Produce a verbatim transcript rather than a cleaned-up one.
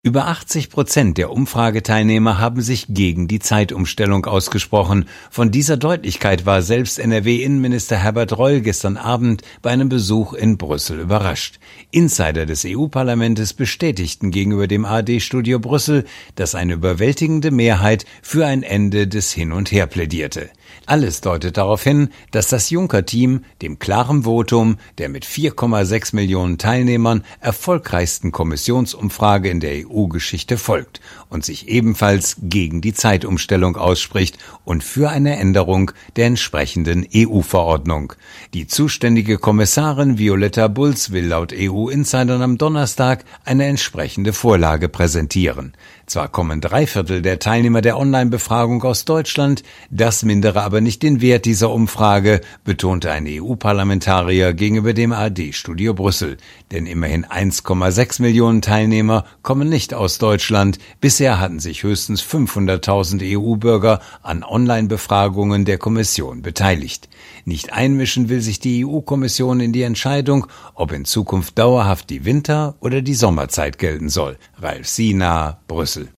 Über achtzig Prozent der Umfrageteilnehmer haben sich gegen die Zeitumstellung ausgesprochen. Von dieser Deutlichkeit war selbst N R W-Innenminister Herbert Reul gestern Abend bei einem Besuch in Brüssel überrascht. Insider des E U-Parlaments bestätigten gegenüber dem A R D-Studio Brüssel, dass eine überwältigende Mehrheit für ein Ende des Hin und Her plädierte. Alles deutet darauf hin, dass das Juncker-Team dem klaren Votum der mit vier Komma sechs Millionen Teilnehmern erfolgreichsten Kommissionsumfrage in der E U-Geschichte folgt und sich ebenfalls gegen die Zeitumstellung ausspricht und für eine Änderung der entsprechenden E U-Verordnung. Die zuständige Kommissarin Violeta Bulc will laut E U-Insidern am Donnerstag eine entsprechende Vorlage präsentieren. Zwar kommen drei Viertel der Teilnehmer der Online-Befragung aus Deutschland, das mindere aber nicht den Wert dieser Umfrage, betonte ein E U-Parlamentarier gegenüber dem A R D-Studio Brüssel. Denn immerhin eins Komma sechs Millionen Teilnehmer kommen nicht aus Deutschland. Bisher hatten sich höchstens fünfhunderttausend E U-Bürger an Online-Befragungen der Kommission beteiligt. Nicht einmischen will sich die E U-Kommission in die Entscheidung, ob in Zukunft dauerhaft die Winter- oder die Sommerzeit gelten soll. Ralf Sienaar, Brüssel.